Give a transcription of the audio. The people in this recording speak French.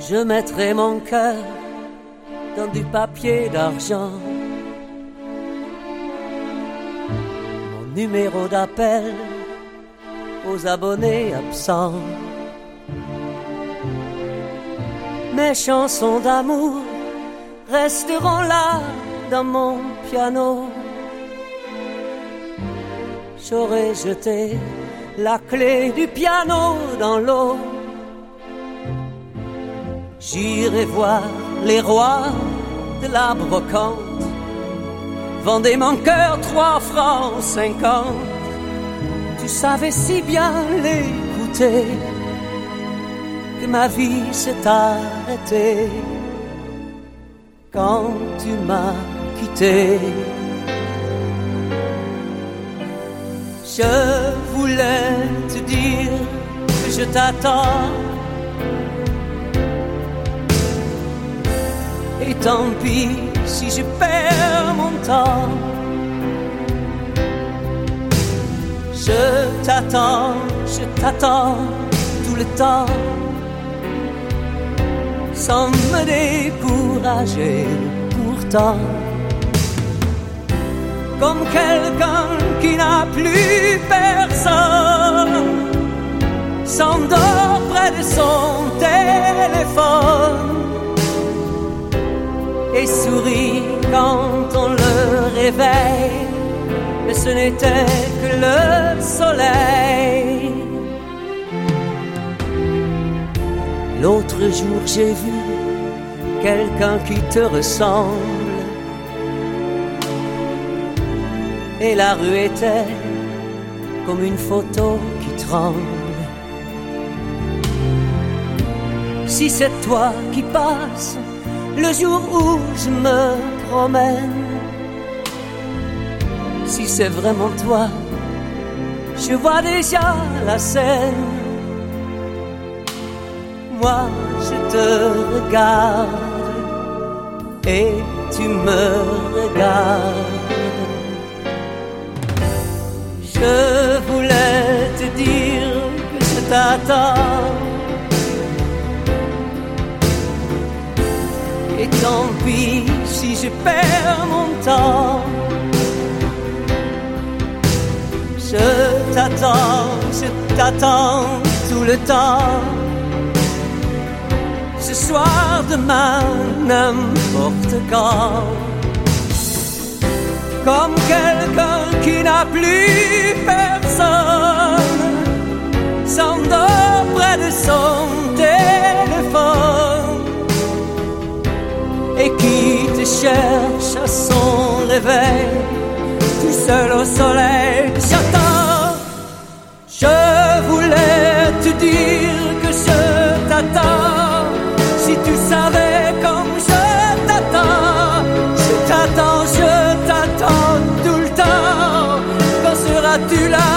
je mettrai mon cœur dans du papier d'argent. Mon numéro d'appel aux abonnés absents. Mes chansons d'amour resteront là dans mon piano. J'aurais jeté la clé du piano dans l'eau. J'irai voir les rois de la brocante. Vendez mon cœur 3 francs 50. Tu savais si bien l'écouter que ma vie s'est arrêtée quand tu m'as quitté. Je voulais te dire que je t'attends. Et tant pis si je perds mon temps. Je t'attends tout le temps, sans me décourager pourtant. Comme quelqu'un qui n'a plus personne, s'endort près de son téléphone et sourit quand on le réveille, mais ce n'était que le soleil. L'autre jour j'ai vu quelqu'un qui te ressemble, et la rue était comme une photo qui tremble. Si c'est toi qui passes le jour où je me promène, si c'est vraiment toi, je vois déjà la scène. Moi je te regarde et tu me regardes. Je voulais te dire que je t'attends. Et tant pis si je perds mon temps. Je t'attends tout le temps. Ce soir, demain, n'importe quand. Comme quelqu'un qui n'a plus personne, s'endort près de son téléphone et qui te cherche à son réveil, tout seul au soleil. J'attends, je voulais te dire que je t'attends. Si tu savais comme je t'attends, je t'attends tout le temps. Quand seras-tu là?